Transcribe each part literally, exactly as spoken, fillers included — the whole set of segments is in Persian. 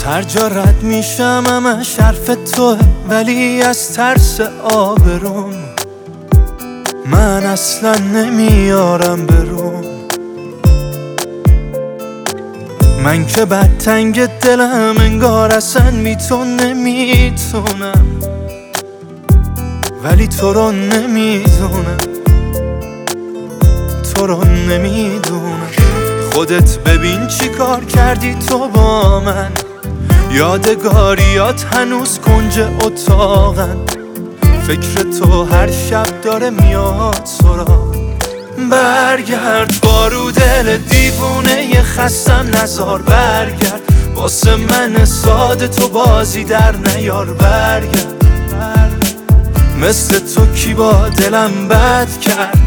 هر جا رد میشم همش حرف توه، ولی از ترس آبروم من اصلا نمیارم بروم. من که بد تنگ دلم انگار اصلا بی تو نمیتونم، ولی تو رو نمیدونم، تو رو نمیدونم. خودت ببین چی کار کردی تو با من، یادگاریات هنوز کنج اتاقن، فکر تو هر شب داره میاد سراغ. برگرد بارو دل دیوونه خستم نزار، برگرد واسه من ساده تو بازی در نیار. برگرد مثل تو کی با دلم بد کرد.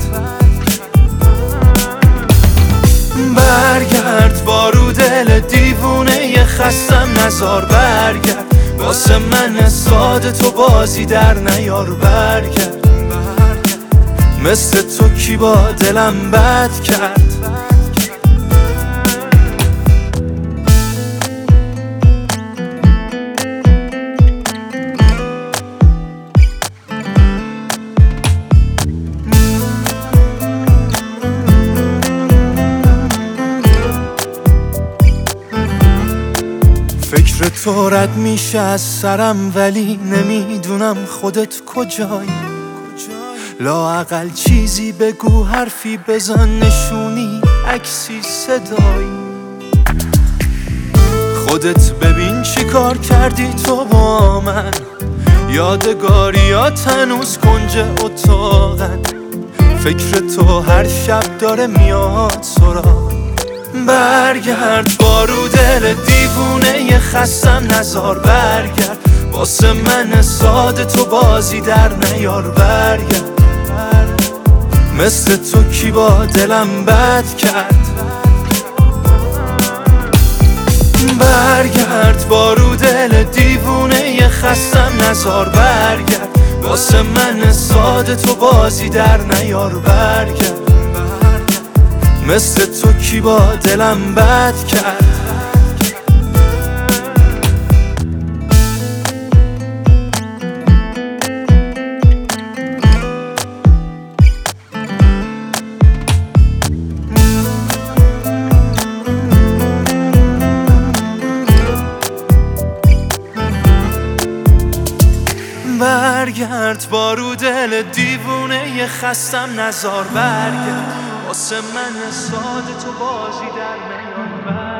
برگرد بارو دل دیوونه خستم نزار، برگرد واسه من ساده تو بازی در نیار. برگرد مثل تو کی با دلم بد کرد. فکر تو رد میشه از سرم، ولی نمیدونم خودت کجایی. لااقل چیزی بگو، حرفی بزن، نشونی، عکسی، صدایی. خودت ببین چی کار کردی تو با من، یادگاریات هنوز کنج اتاقن، فکر تو هر شب داره میاد سراغ. برگرد بارو دل دیوونه خستم نزار، برگرد واسه من ساده تو بازی در نیار. برگرد مثل تو کی با دلم بد کرد. برگرد بارو دل دیوونه خستم نزار، برگرد واسه من ساده تو بازی در نیار. برگرد مثل تو کی با دلم بد کرد. برگرد بارو دل دیوونه خستم نزار، برگرد واسه من ساده تو بازی در نیار.